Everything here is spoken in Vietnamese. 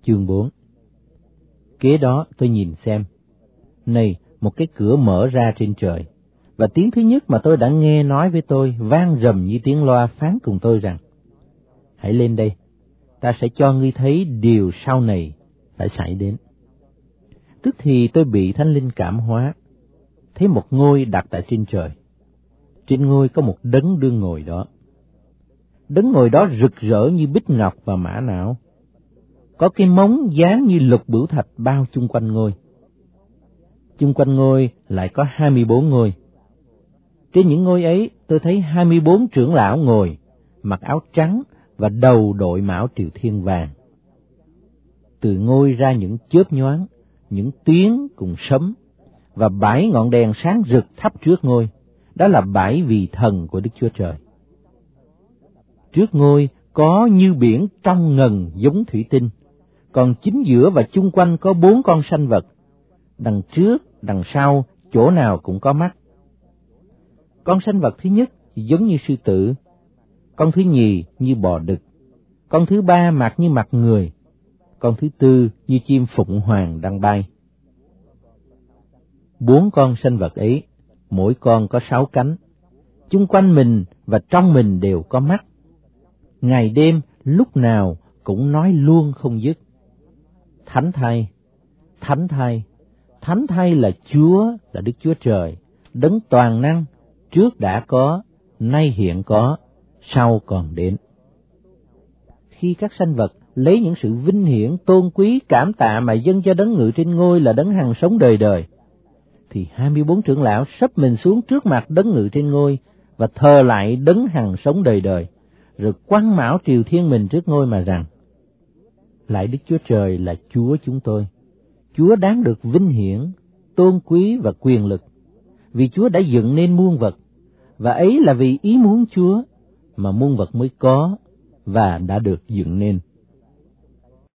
chương 4. Kế đó tôi nhìn xem. Này, một cái cửa mở ra trên trời, và tiếng thứ nhất mà tôi đã nghe nói với tôi vang rầm như tiếng loa phán cùng tôi rằng: hãy lên đây, ta sẽ cho ngươi thấy điều sau này phải xảy đến. Tức thì tôi bị Thánh Linh cảm hóa, thấy một ngôi đặt tại trên trời. Trên ngôi có một đấng đương ngồi đó. Đấng ngồi đó rực rỡ như bích ngọc và mã não. Có cái móng dáng như lục bửu thạch bao chung quanh ngôi. Chung quanh ngôi lại có 24 ngôi. Trên những ngôi ấy tôi thấy 24 trưởng lão ngồi, mặc áo trắng và đầu đội mão triều thiên vàng. Từ ngôi ra những chớp nhoáng, những tiếng cùng sấm, và 7 ngọn đèn sáng rực thắp trước ngôi. Đó là 7 vị thần của Đức Chúa Trời. Trước ngôi có như biển trong ngần giống thủy tinh, còn chính giữa và chung quanh có 4 con sanh vật. Đằng trước, đằng sau, chỗ nào cũng có mắt. Con sanh vật thứ nhất giống như sư tử, con thứ nhì như bò đực, con thứ ba mặt như mặt người, con thứ tư như chim phụng hoàng đang bay. 4 con sanh vật ấy, mỗi con có 6 cánh, chung quanh mình và trong mình đều có mắt. Ngày đêm lúc nào cũng nói luôn không dứt: Thánh thay, Thánh thay, Thánh thay là Chúa, là Đức Chúa Trời, đấng toàn năng, trước đã có, nay hiện có, sau còn đến. Khi các sanh vật lấy những sự vinh hiển, tôn quý, cảm tạ mà dâng cho đấng ngự trên ngôi là đấng hằng sống đời đời, thì 24 trưởng lão sấp mình xuống trước mặt đấng ngự trên ngôi và thờ lại đấng hằng sống đời đời, rồi quăng mão triều thiên mình trước ngôi mà rằng: lạy Đức Chúa Trời là Chúa chúng tôi, Chúa đáng được vinh hiển, tôn quý và quyền lực, vì Chúa đã dựng nên muôn vật, và ấy là vì ý muốn Chúa mà muôn vật mới có và đã được dựng nên.